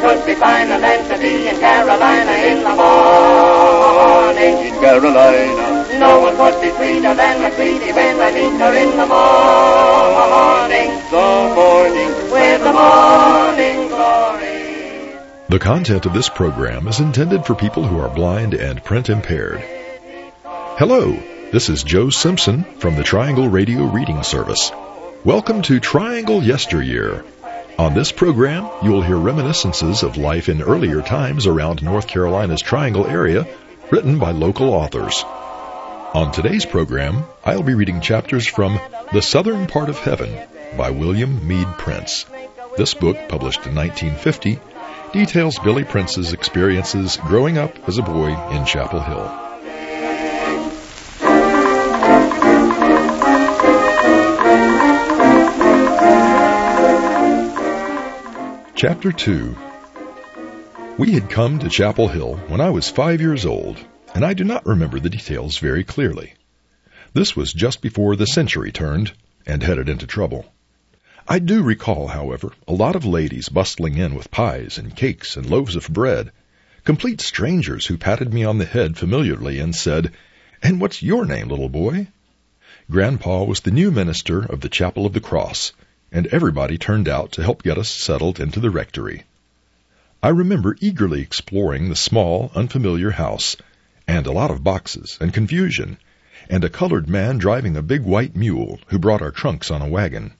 could be finer than to be in Carolina in the morning. In Carolina. No one could be sweeter than my sweetie when I meet her in the morning. The morning. With the morning glory. The content of this program is intended for people who are blind and print impaired. Hello, this is Joe Simpson from the Triangle Radio Reading Service. Welcome to Triangle Yesteryear. On this program, you will hear reminiscences of life in earlier times around North Carolina's Triangle area, written by local authors. On today's program, I'll be reading chapters from The Southern Part of Heaven by William Meade Prince. This book, published in 1950, details Billy Prince's experiences growing up as a boy in Chapel Hill. Chapter 2. We had come to Chapel Hill when I was 5 years old, and I do not remember the details very clearly. This was just before the century turned and headed into trouble. I do recall, however, a lot of ladies bustling in with pies and cakes and loaves of bread, complete strangers who patted me on the head familiarly and said, "And what's your name, little boy?" Grandpa was the new minister of the Chapel of the Cross, and everybody turned out to help get us settled into the rectory. I remember eagerly exploring the small, unfamiliar house, and a lot of boxes and confusion, and a colored man driving a big white mule who brought our trunks on a wagon.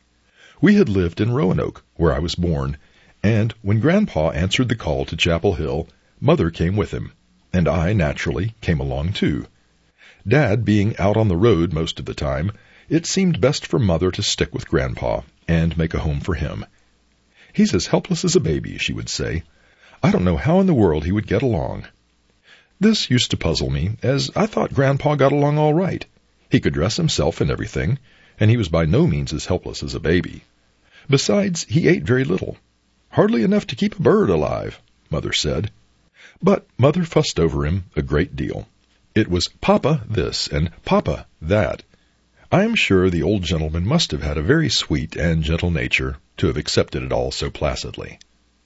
We had lived in Roanoke, where I was born, and when Grandpa answered the call to Chapel Hill, Mother came with him, and I, naturally, came along too. Dad being out on the road most of the time, it seemed best for Mother to stick with Grandpa and make a home for him. "He's as helpless as a baby," she would say. "I don't know how in the world he would get along." This used to puzzle me, as I thought Grandpa got along all right. He could dress himself and everything, and he was by no means as helpless as a baby. Besides, he ate very little. "Hardly enough to keep a bird alive," Mother said. But Mother fussed over him a great deal. It was Papa this and Papa that. I am sure the old gentleman must have had a very sweet and gentle nature to have accepted it all so placidly.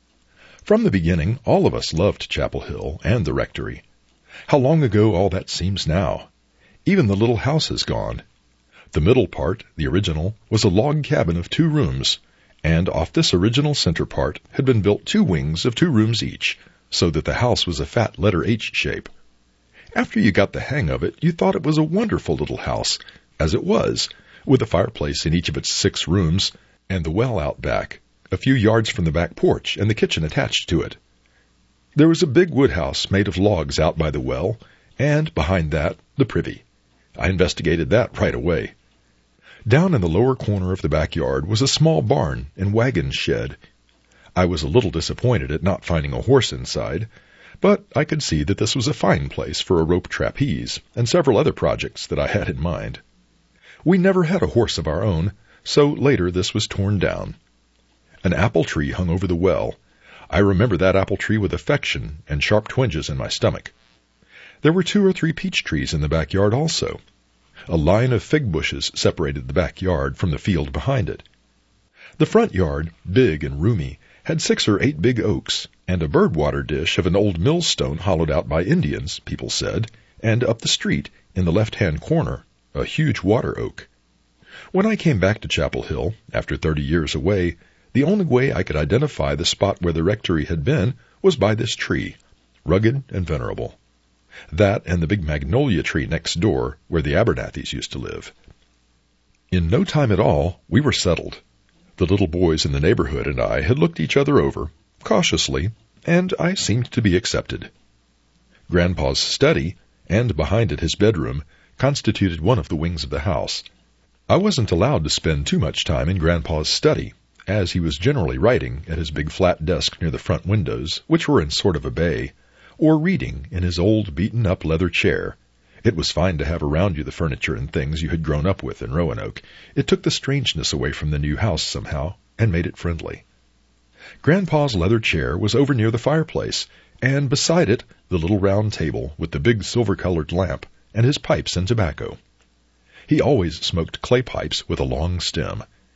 From the beginning, all of us loved Chapel Hill and the rectory. How long ago all that seems now. Even the little house is gone. The middle part, the original, was a log cabin of 2 rooms, and off this original center part had been built 2 wings of 2 rooms each, so that the house was a fat letter H shape. After you got the hang of it, you thought it was a wonderful little house, as it was, with a fireplace in each of its 6 rooms, and the well out back, a few yards from the back porch, and the kitchen attached to it. There was a big woodhouse made of logs out by the well, and behind that, the privy. I investigated that right away. Down in the lower corner of the backyard was a small barn and wagon shed. I was a little disappointed at not finding a horse inside, but I could see that this was a fine place for a rope trapeze and several other projects that I had in mind. We never had a horse of our own, so later this was torn down. An apple tree hung over the well. I remember that apple tree with affection and sharp twinges in my stomach. There were 2 or 3 peach trees in the backyard also. A line of fig bushes separated the backyard from the field behind it. The front yard, big and roomy, had 6 or 8 big oaks, and a bird-water dish of an old millstone hollowed out by Indians, people said, and up the street, in the left-hand corner, a huge water oak. When I came back to Chapel Hill, after 30 years away, the only way I could identify the spot where the rectory had been was by this tree, rugged and venerable. That and the big magnolia tree next door, where the Abernathys used to live. In no time at all, we were settled. The little boys in the neighborhood and I had looked each other over, cautiously, and I seemed to be accepted. Grandpa's study, and behind it his bedroom, constituted one of the wings of the house. I wasn't allowed to spend too much time in Grandpa's study, as he was generally writing at his big flat desk near the front windows, which were in sort of a bay, or reading in his old beaten-up leather chair. It was fine to have around you the furniture and things you had grown up with in Roanoke. It took the strangeness away from the new house somehow, and made it friendly. Grandpa's leather chair was over near the fireplace, and beside it the little round table with the big silver-colored lamp, and his pipes and tobacco. He always smoked clay pipes with a long stem.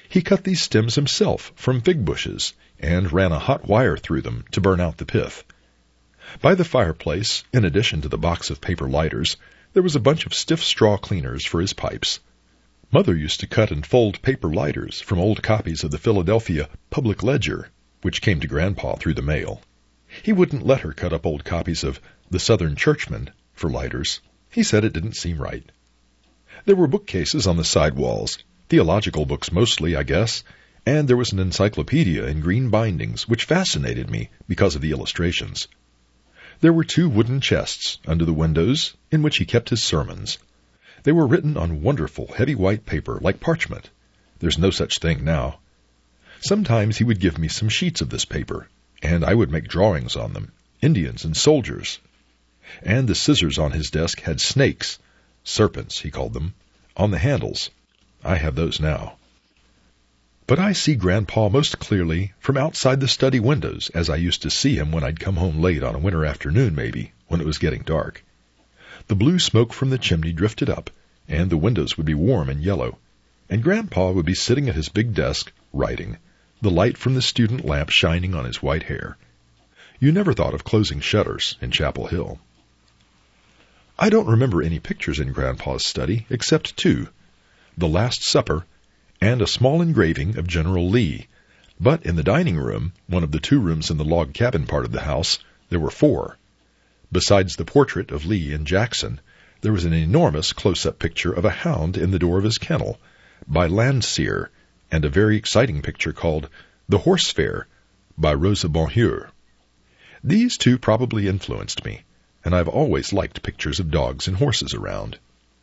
He cut these stems himself from fig bushes and ran a hot wire through them to burn out the pith. By the fireplace, in addition to the box of paper lighters, there was a bunch of stiff straw cleaners for his pipes. Mother used to cut and fold paper lighters from old copies of the Philadelphia Public Ledger, which came to Grandpa through the mail. He wouldn't let her cut up old copies of The Southern Churchman for lighters. He said it didn't seem right. There were bookcases on the side walls, theological books mostly, I guess, and there was an encyclopedia in green bindings which fascinated me because of the illustrations. There were 2 wooden chests under the windows in which he kept his sermons. They were written on wonderful heavy white paper like parchment. There's no such thing now. Sometimes he would give me some sheets of this paper, and I would make drawings on them, Indians and soldiers. And the scissors on his desk had snakes, serpents he called them, on the handles. I have those now. But I see Grandpa most clearly from outside the study windows, as I used to see him when I'd come home late on a winter afternoon, maybe, when it was getting dark. The blue smoke from the chimney drifted up, and the windows would be warm and yellow, and Grandpa would be sitting at his big desk, writing, the light from the student lamp shining on his white hair. You never thought of closing shutters in Chapel Hill. I don't remember any pictures in Grandpa's study except 2, The Last Supper and a small engraving of General Lee. But in the dining room, one of the 2 rooms in the log cabin part of the house, there were 4. Besides the portrait of Lee and Jackson, there was an enormous close-up picture of a hound in the door of his kennel by Landseer, and a very exciting picture called The Horse Fair by Rosa Bonheur. These 2 probably influenced me, and I've always liked pictures of dogs and horses around.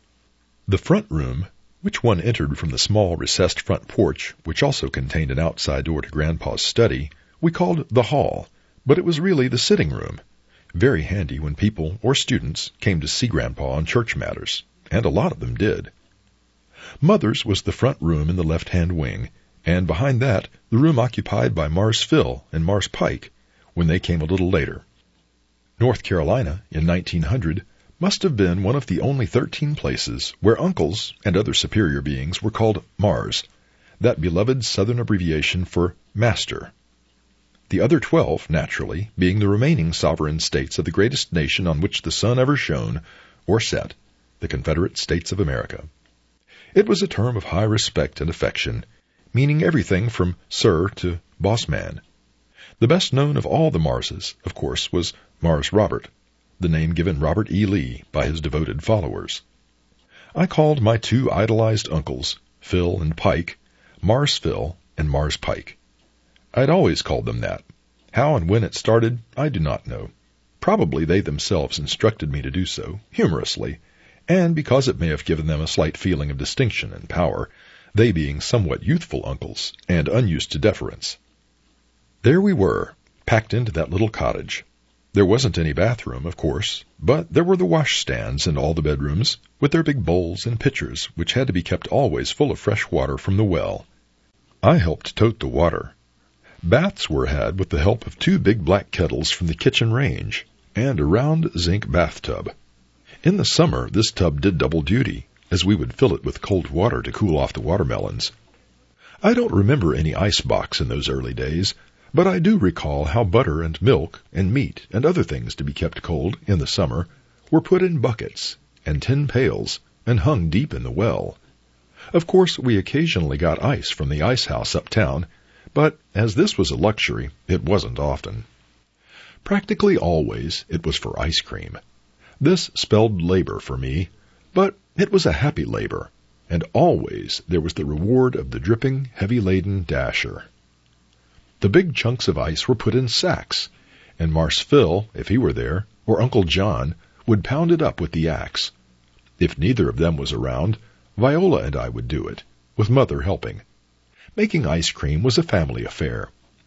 The front room, which one entered from the small recessed front porch, which also contained an outside door to Grandpa's study, we called the hall, but it was really the sitting room. Very handy when people or students came to see Grandpa on church matters, and a lot of them did. Mother's was the front room in the left-hand wing, and behind that the room occupied by Mars Phil and Mars Pike when they came a little later. North Carolina, in 1900, must have been one of the only 13 places where uncles and other superior beings were called Mars, that beloved Southern abbreviation for master. The other 12, naturally, being the remaining sovereign states of the greatest nation on which the sun ever shone or set, the Confederate States of America. It was a term of high respect and affection, meaning everything from sir to boss man. The best known of all the Marses, of course, was Mars Robert, the name given Robert E. Lee by his devoted followers. I called my 2 idolized uncles, Phil and Pike, Mars Phil and Mars Pike. I'd always called them that. How and when it started, I do not know. Probably they themselves instructed me to do so, humorously, and because it may have given them a slight feeling of distinction and power, they being somewhat youthful uncles and unused to deference. There we were, packed into that little cottage. There wasn't any bathroom, of course, but there were the washstands in all the bedrooms, with their big bowls and pitchers, which had to be kept always full of fresh water from the well. I helped tote the water. Baths were had with the help of 2 big black kettles from the kitchen range, and a round zinc bathtub. In the summer, this tub did double duty, as we would fill it with cold water to cool off the watermelons. I don't remember any ice box in those early days, but I do recall how butter and milk and meat and other things to be kept cold in the summer were put in buckets and tin pails and hung deep in the well. Of course, we occasionally got ice from the ice house uptown, but as this was a luxury, it wasn't often. Practically always it was for ice cream. This spelled labor for me, but it was a happy labor, and always there was the reward of the dripping, heavy-laden dasher. The big chunks of ice were put in sacks, and Mars Phil, if he were there, or Uncle John, would pound it up with the axe. If neither of them was around, Viola and I would do it, with Mother helping. Making ice cream was a family affair.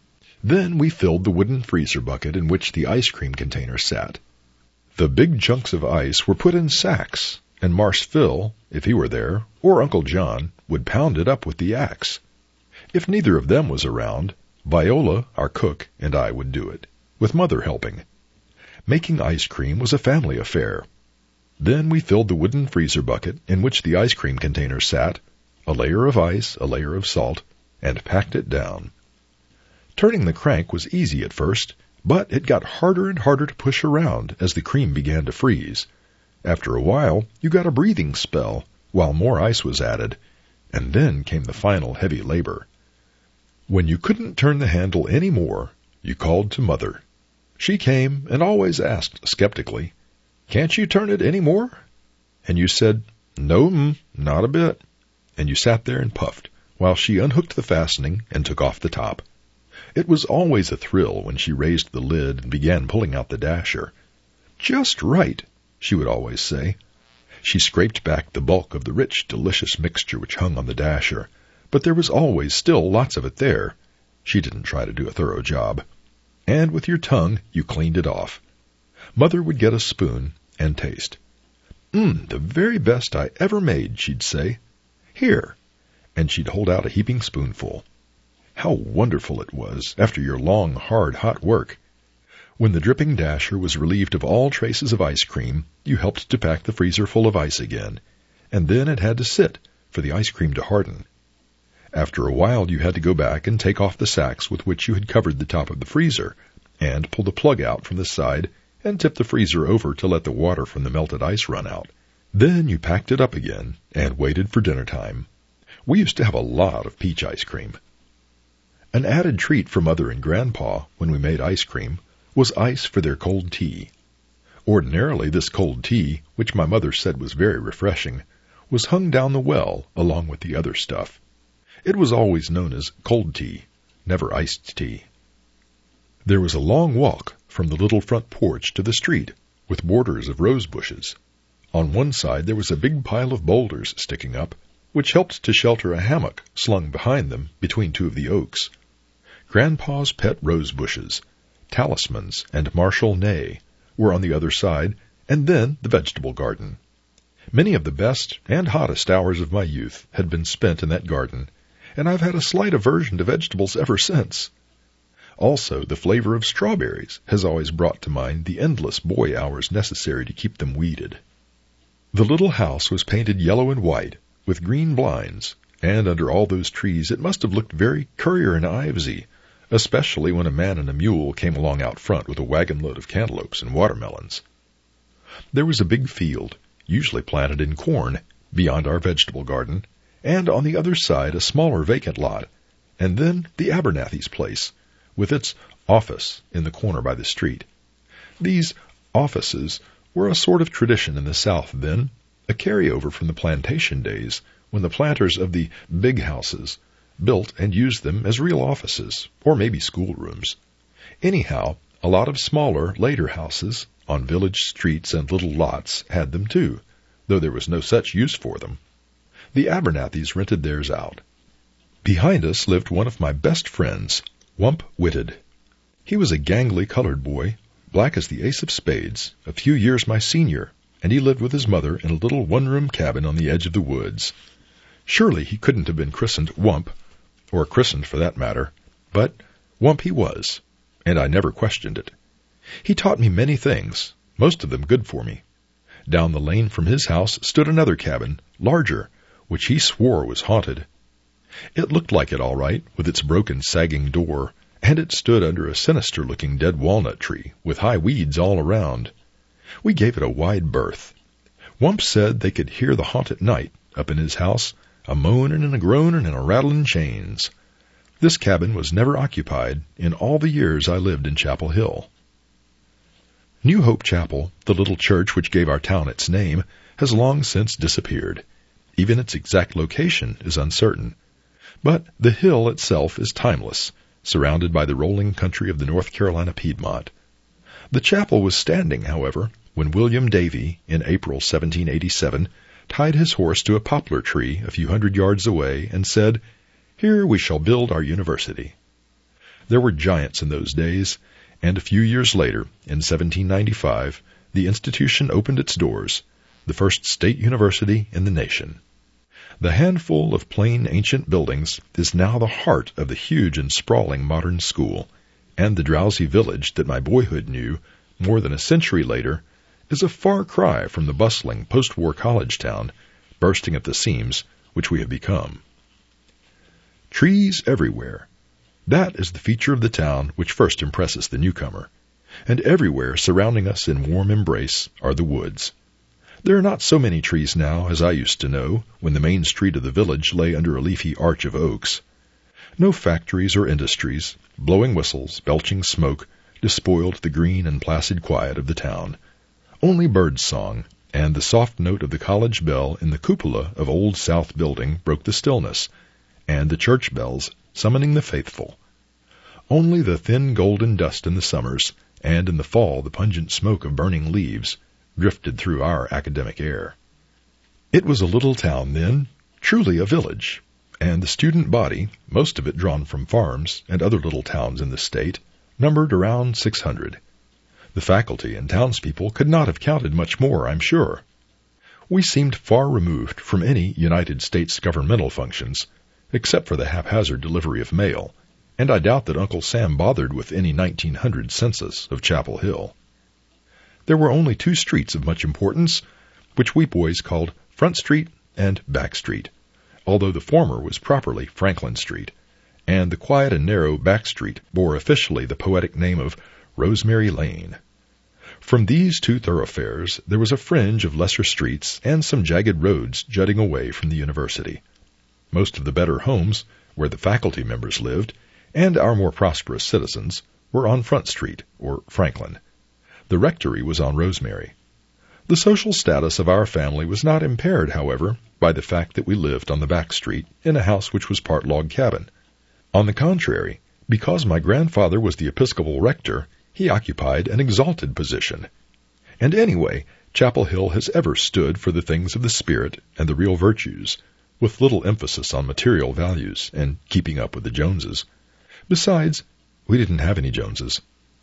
Then we filled the wooden freezer bucket in which the ice cream container sat. The big chunks of ice were put in sacks, and Mars Phil, if he were there, or Uncle John, would pound it up with the axe. If neither of them was around, Viola, our cook, and I would do it, with Mother helping. Making ice cream was a family affair. Then we filled the wooden freezer bucket in which the ice cream container sat, a layer of ice, a layer of salt, and packed it down. Turning the crank was easy at first, but it got harder and harder to push around as the cream began to freeze. After a while, you got a breathing spell, while more ice was added, and then came the final heavy labor. When you couldn't turn the handle any more, you called to Mother. She came and always asked skeptically, "Can't you turn it any more?" And you said, "No, not a bit." And you sat there and puffed, while she unhooked the fastening and took off the top. It was always a thrill when she raised the lid and began pulling out the dasher. "Just right," she would always say. She scraped back the bulk of the rich, delicious mixture which hung on the dasher, but there was always still lots of it there. She didn't try to do a thorough job. And with your tongue, you cleaned it off. Mother would get a spoon and taste. The very best I ever made," she'd say. "Here." And she'd hold out a heaping spoonful. How wonderful it was after your long, hard, hot work. When the dripping dasher was relieved of all traces of ice cream, you helped to pack the freezer full of ice again, and then it had to sit for the ice cream to harden. After a while you had to go back and take off the sacks with which you had covered the top of the freezer, and pull the plug out from the side and tip the freezer over to let the water from the melted ice run out. Then you packed it up again and waited for dinner time. We used to have a lot of peach ice cream. An added treat for Mother and Grandpa when we made ice cream was ice for their cold tea. Ordinarily this cold tea, which my mother said was very refreshing, was hung down the well along with the other stuff. It was always known as cold tea, never iced tea. There was a long walk from the little front porch to the street, with borders of rose bushes. On one side there was a big pile of boulders sticking up, which helped to shelter a hammock slung behind them between two of the oaks. Grandpa's pet rose bushes, Talismans and Marshal Ney, were on the other side, and then the vegetable garden. Many of the best and hottest hours of my youth had been spent in that garden, and I've had a slight aversion to vegetables ever since. Also, the flavor of strawberries has always brought to mind the endless boy hours necessary to keep them weeded. The little house was painted yellow and white, with green blinds, and under all those trees it must have looked very Currier and Ivesy, especially when a man and a mule came along out front with a wagon load of cantaloupes and watermelons. There was a big field, usually planted in corn, beyond our vegetable garden, and on the other side a smaller vacant lot, and then the Abernathy's place, with its office in the corner by the street. These offices were a sort of tradition in the South then, a carryover from the plantation days, when the planters of the big houses built and used them as real offices, or maybe schoolrooms. Anyhow, a lot of smaller, later houses on village streets and little lots had them too, though there was no such use for them. The Abernathys rented theirs out. Behind us lived one of my best friends, Wump Whitted. He was a gangly colored boy, black as the ace of spades, a few years my senior, and he lived with his mother in a little one-room cabin on the edge of the woods. Surely he couldn't have been christened Wump, or christened for that matter, but Wump he was, and I never questioned it. He taught me many things, most of them good for me. Down the lane from his house stood another cabin, larger, which he swore was haunted. It looked like it all right, with its broken, sagging door, and it stood under a sinister-looking dead walnut tree, with high weeds all around. We gave it a wide berth. Wump said they could hear the haunt at night, up in his house, a moaning and a groaning and a rattling chains. This cabin was never occupied in all the years I lived in Chapel Hill. New Hope Chapel, the little church which gave our town its name, has long since disappeared. Even its exact location is uncertain. But the hill itself is timeless, surrounded by the rolling country of the North Carolina Piedmont. The chapel was standing, however, when William Davy, in April 1787, tied his horse to a poplar tree a few hundred yards away and said, "Here we shall build our university." There were giants in those days, and a few years later, in 1795, the institution opened its doors, the first state university in the nation. The handful of plain ancient buildings is now the heart of the huge and sprawling modern school, and the drowsy village that my boyhood knew, more than a century later, is a far cry from the bustling post-war college town, bursting at the seams, which we have become. Trees everywhere. That is the feature of the town which first impresses the newcomer. And everywhere surrounding us in warm embrace are the woods. There are not so many trees now as I used to know, when the main street of the village lay under a leafy arch of oaks. No factories or industries, blowing whistles, belching smoke, despoiled the green and placid quiet of the town. Only bird song and the soft note of the college bell in the cupola of Old South Building broke the stillness, and the church bells summoning the faithful. Only the thin golden dust in the summers, and in the fall the pungent smoke of burning leaves, drifted through our academic air. It was a little town then, truly a village, and the student body, most of it drawn from farms and other little towns in the state, numbered around 600. The faculty and townspeople could not have counted much more, I'm sure. We seemed far removed from any United States governmental functions, except for the haphazard delivery of mail, and I doubt that Uncle Sam bothered with any 1900 census of Chapel Hill. There were only 2 streets of much importance, which we boys called Front Street and Back Street, although the former was properly Franklin Street, and the quiet and narrow Back Street bore officially the poetic name of Rosemary Lane. From these 2 thoroughfares there was a fringe of lesser streets and some jagged roads jutting away from the university. Most of the better homes, where the faculty members lived, and our more prosperous citizens, were on Front Street, or Franklin. The rectory was on Rosemary. The social status of our family was not impaired, however, by the fact that we lived on the back street in a house which was part log cabin. On the contrary, because my grandfather was the Episcopal rector, he occupied an exalted position. And anyway, Chapel Hill has ever stood for the things of the spirit and the real virtues, with little emphasis on material values and keeping up with the Joneses. Besides, we didn't have any Joneses.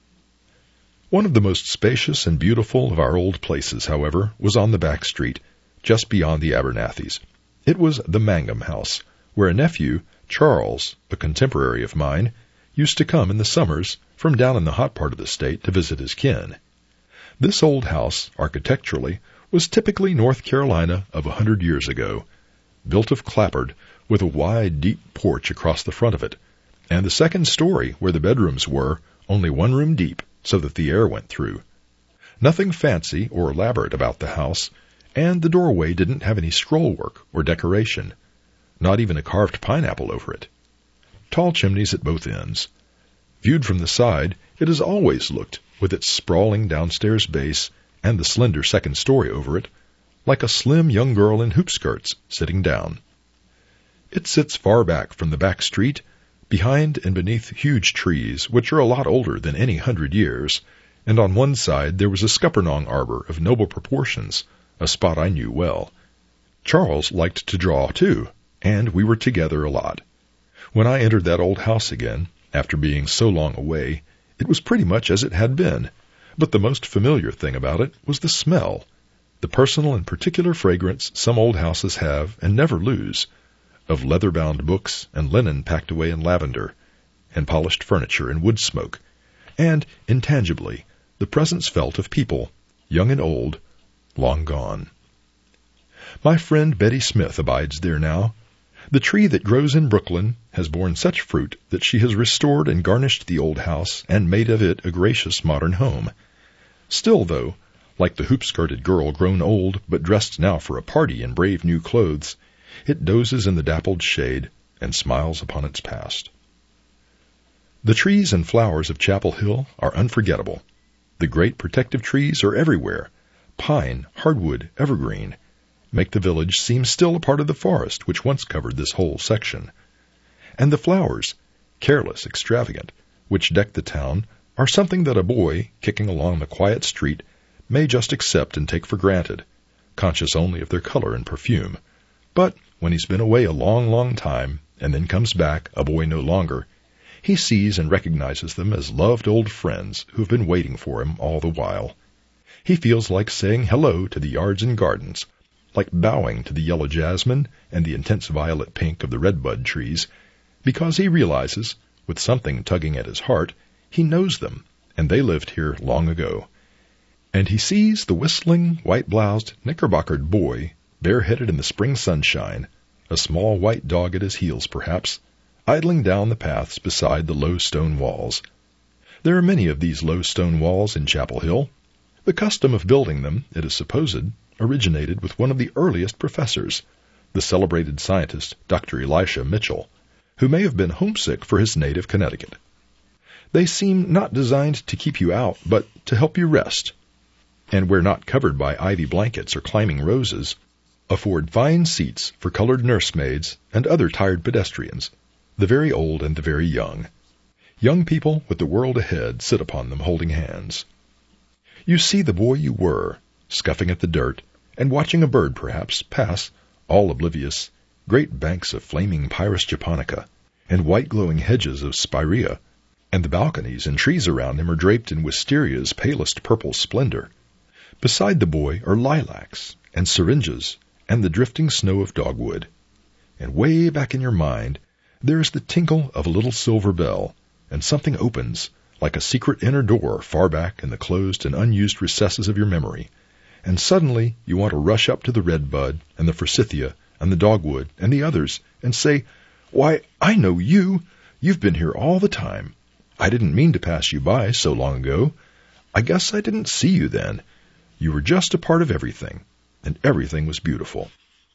One of the most spacious and beautiful of our old places, however, was on the back street, just beyond the Abernathy's. It was the Mangum House, where a nephew, Charles, a contemporary of mine, used to come in the summers from down in the hot part of the state to visit his kin. This old house, architecturally, was typically North Carolina of 100 years ago, built of clapboard, with a wide, deep porch across the front of it, and the second story, where the bedrooms were, only 1 room deep, so that the air went through. Nothing fancy or elaborate about the house, and the doorway didn't have any scrollwork or decoration, not even a carved pineapple over it. Tall chimneys at both ends. Viewed from the side, it has always looked, with its sprawling downstairs base and the slender second story over it, like a slim young girl in hoop skirts sitting down. It sits far back from the back street, behind and beneath huge trees, which are a lot older than any 100 years, and on one side there was a scuppernong arbor of noble proportions, a spot I knew well. Charles liked to draw, too, and we were together a lot. When I entered that old house again, after being so long away, it was pretty much as it had been, but the most familiar thing about it was the smell, the personal and particular fragrance some old houses have and never lose, of leather-bound books and linen packed away in lavender, and polished furniture and wood smoke, and, intangibly, the presence felt of people, young and old, long gone. My friend Betty Smith abides there now. The tree that grows in Brooklyn has borne such fruit that she has restored and garnished the old house and made of it a gracious modern home. Still, though, like the hoop-skirted girl grown old but dressed now for a party in brave new clothes, it dozes in the dappled shade and smiles upon its past. The trees and flowers of Chapel Hill are unforgettable. The great protective trees are everywhere. Pine, hardwood, evergreen, make the village seem still a part of the forest which once covered this whole section. And the flowers, careless, extravagant, which deck the town, are something that a boy, kicking along the quiet street, may just accept and take for granted, conscious only of their color and perfume. But when he's been away a long, long time, and then comes back, a boy no longer, he sees and recognizes them as loved old friends who have been waiting for him all the while. He feels like saying hello to the yards and gardens, like bowing to the yellow jasmine and the intense violet pink of the redbud trees, because he realizes, with something tugging at his heart, he knows them, and they lived here long ago. And he sees the whistling, white-bloused, knickerbockered boy, bareheaded in the spring sunshine, a small white dog at his heels perhaps, idling down the paths beside the low stone walls. There are many of these low stone walls in Chapel Hill. The custom of building them, it is supposed, originated with one of the earliest professors, the celebrated scientist Dr. Elisha Mitchell, who may have been homesick for his native Connecticut. They seem not designed to keep you out, but to help you rest, and where not covered by ivy blankets or climbing roses, afford fine seats for colored nursemaids and other tired pedestrians, the very old and the very young. Young people with the world ahead sit upon them holding hands. You see the boy you were, scuffing at the dirt, and watching a bird perhaps pass, all oblivious, great banks of flaming Pyrus japonica, and white glowing hedges of spirea, and the balconies and trees around him are draped in wisteria's palest purple splendor. Beside the boy are lilacs and syringas and the drifting snow of dogwood. And way back in your mind there is the tinkle of a little silver bell, and something opens, like a secret inner door far back in the closed and unused recesses of your memory, and suddenly you want to rush up to the redbud and the forsythia and the dogwood and the others and say, "Why, I know you! You've been here all the time. I didn't mean to pass you by so long ago. I guess I didn't see you then. You were just a part of everything, and everything was beautiful."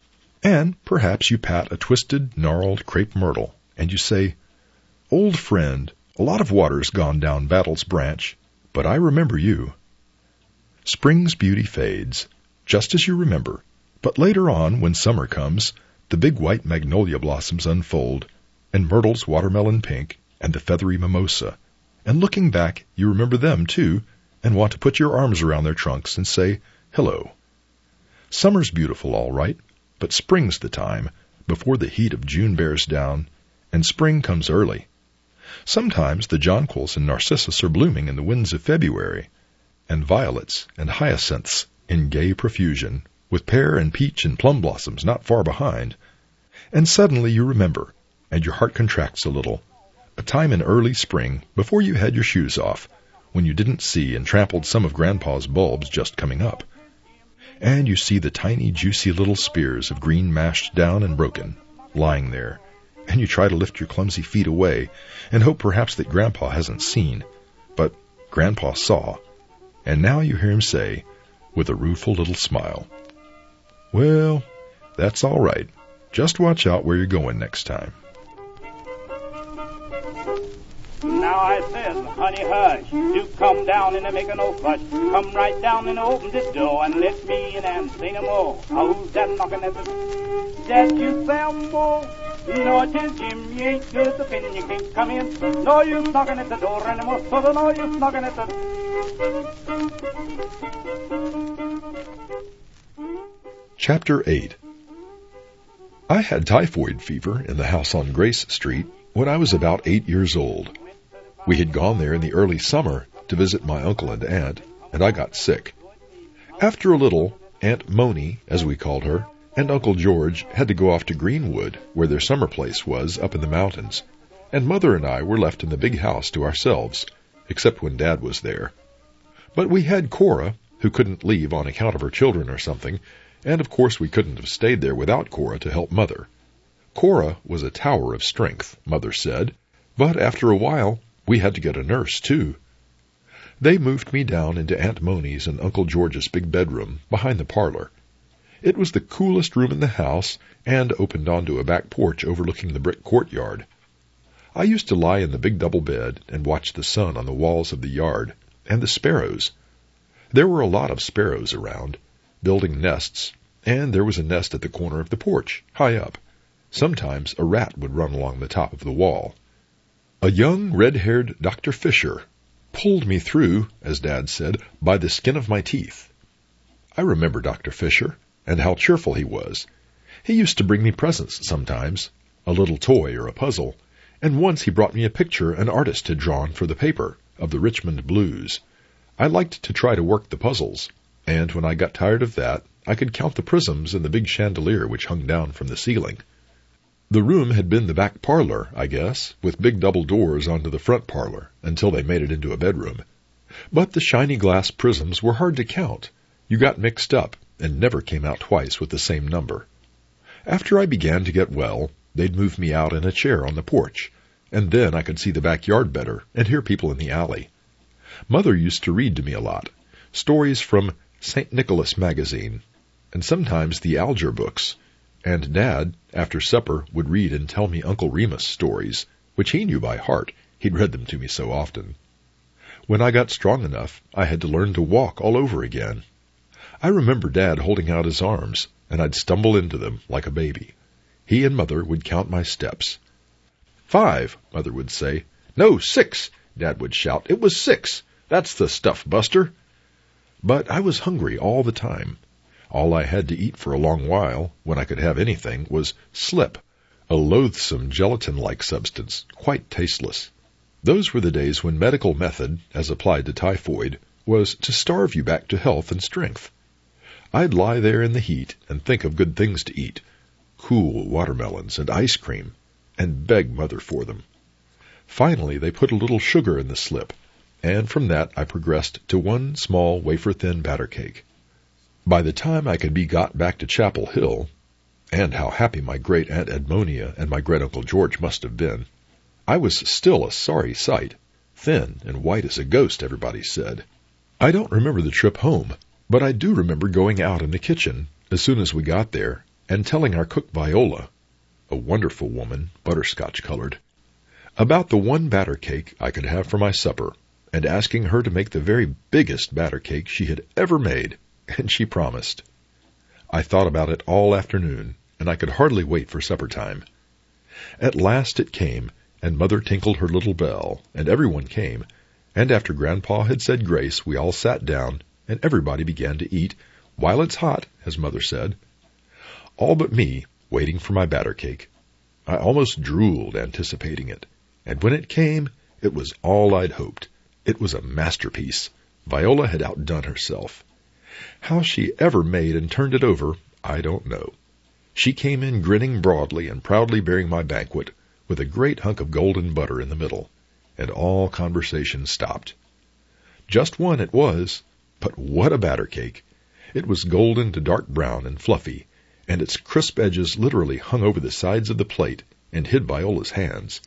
And perhaps you pat a twisted, gnarled crepe myrtle, and you say, "Old friend, a lot of water's gone down Battle's Branch, but I remember you." Spring's beauty fades, just as you remember, but later on, when summer comes, the big white magnolia blossoms unfold, and myrtle's watermelon pink, and the feathery mimosa, and looking back, you remember them too, and want to put your arms around their trunks and say, "Hello." Summer's beautiful, all right, but spring's the time, before the heat of June bears down, and spring comes early. Sometimes the jonquils and narcissus are blooming in the winds of February, and violets and hyacinths in gay profusion, with pear and peach and plum blossoms not far behind. And suddenly you remember, and your heart contracts a little, a time in early spring, before you had your shoes off, when you didn't see and trampled some of Grandpa's bulbs just coming up. And you see the tiny, juicy little spears of green mashed down and broken, lying there, and you try to lift your clumsy feet away, and hope perhaps that Grandpa hasn't seen. But Grandpa saw, and now you hear him say, with a rueful little smile, "Well, that's all right. Just watch out where you're going next time." Now I says, "Honey, hush, do come down and make no fuss. Come right down and open this door and let me in and say no more. Who's that knocking at the door? That you, Sambo? No, it is Jim. You ain't good looking, you can't come in. No use knocking at the door anymore, so no use knocking at the door." Chapter 8. I had typhoid fever in the house on Grace Street when I was about 8 years old. We had gone there in the early summer to visit my uncle and aunt, and I got sick. After a little, Aunt Moni, as we called her, and Uncle George had to go off to Greenwood, where their summer place was, up in the mountains, and Mother and I were left in the big house to ourselves, except when Dad was there. But we had Cora, who couldn't leave on account of her children or something, and of course we couldn't have stayed there without Cora to help Mother. Cora was a tower of strength, Mother said, but after a while we had to get a nurse, too. They moved me down into Aunt Moni's and Uncle George's big bedroom behind the parlor. It was the coolest room in the house and opened onto a back porch overlooking the brick courtyard. I used to lie in the big double bed and watch the sun on the walls of the yard and the sparrows. There were a lot of sparrows around, building nests, and there was a nest at the corner of the porch, high up. Sometimes a rat would run along the top of the wall. A young, red-haired Dr. Fisher pulled me through, as Dad said, by the skin of my teeth. I remember Dr. Fisher, and how cheerful he was. He used to bring me presents sometimes, a little toy or a puzzle, and once he brought me a picture an artist had drawn for the paper of the Richmond Blues. I liked to try to work the puzzles, and when I got tired of that, I could count the prisms in the big chandelier which hung down from the ceiling. The room had been the back parlor, I guess, with big double doors onto the front parlor, until they made it into a bedroom. But the shiny glass prisms were hard to count. You got mixed up, and never came out twice with the same number. After I began to get well, they'd move me out in a chair on the porch, and then I could see the backyard better and hear people in the alley. Mother used to read to me a lot, stories from St. Nicholas magazine, and sometimes the Alger books, and Dad, after supper, would read and tell me Uncle Remus stories, which he knew by heart. He'd read them to me so often. When I got strong enough, I had to learn to walk all over again. I remember Dad holding out his arms, and I'd stumble into them like a baby. He and Mother would count my steps. 5, Mother would say. No, 6, Dad would shout. It was 6. That's the stuff, Buster. But I was hungry all the time. All I had to eat for a long while, when I could have anything, was slip, a loathsome gelatin-like substance, quite tasteless. Those were the days when medical method, as applied to typhoid, was to starve you back to health and strength. I'd lie there in the heat and think of good things to eat, cool watermelons and ice cream, and beg Mother for them. Finally, they put a little sugar in the slip, and from that I progressed to one small wafer-thin batter cake. By the time I could be got back to Chapel Hill, and how happy my great-aunt Edmonia and my great-uncle George must have been, I was still a sorry sight, thin and white as a ghost, everybody said. I don't remember the trip home, but I do remember going out in the kitchen as soon as we got there and telling our cook Viola, a wonderful woman, butterscotch-colored, about the one batter cake I could have for my supper, and asking her to make the very biggest batter cake she had ever made, and she promised. I thought about it all afternoon, and I could hardly wait for supper time. At last it came, and Mother tinkled her little bell, and everyone came, and after Grandpa had said grace, we all sat down, and everybody began to eat, while it's hot, as Mother said. All but me, waiting for my batter cake. I almost drooled anticipating it, and when it came, it was all I'd hoped. It was a masterpiece. Viola had outdone herself. How she ever made and turned it over, I don't know. She came in grinning broadly and proudly bearing my banquet, with a great hunk of golden butter in the middle, and all conversation stopped. Just one it was, but what a batter cake! It was golden to dark brown and fluffy, and its crisp edges literally hung over the sides of the plate and hid Viola's hands.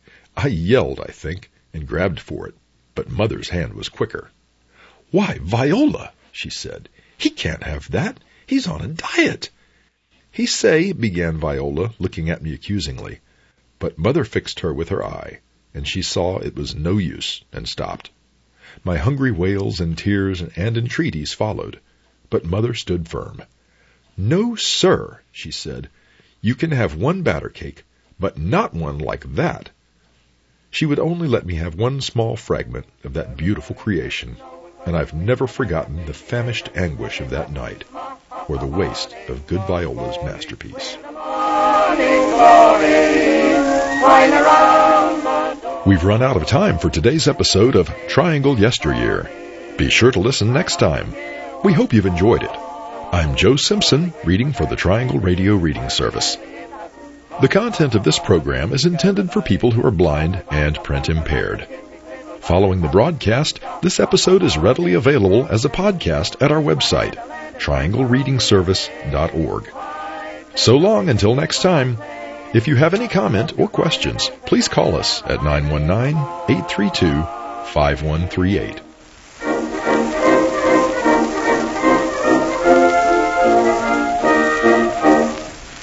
I yelled, I think, and grabbed for it, but Mother's hand was quicker. "Why, Viola," she said, "he can't have that. He's on a diet." "He say," began Viola, looking at me accusingly, but Mother fixed her with her eye, and she saw it was no use, and stopped. My hungry wails and tears and entreaties followed, but Mother stood firm. "No, sir," she said. "You can have one batter cake, but not one like that." She would only let me have one small fragment of that beautiful creation, and I've never forgotten the famished anguish of that night, or the waste of good Viola's masterpiece. We've run out of time for today's episode of Triangle Yesteryear. Be sure to listen next time. We hope you've enjoyed it. I'm Joe Simpson, reading for the Triangle Radio Reading Service. The content of this program is intended for people who are blind and print impaired. Following the broadcast, this episode is readily available as a podcast at our website, trianglereadingservice.org. So long until next time. If you have any comment or questions, please call us at 919-832-5138.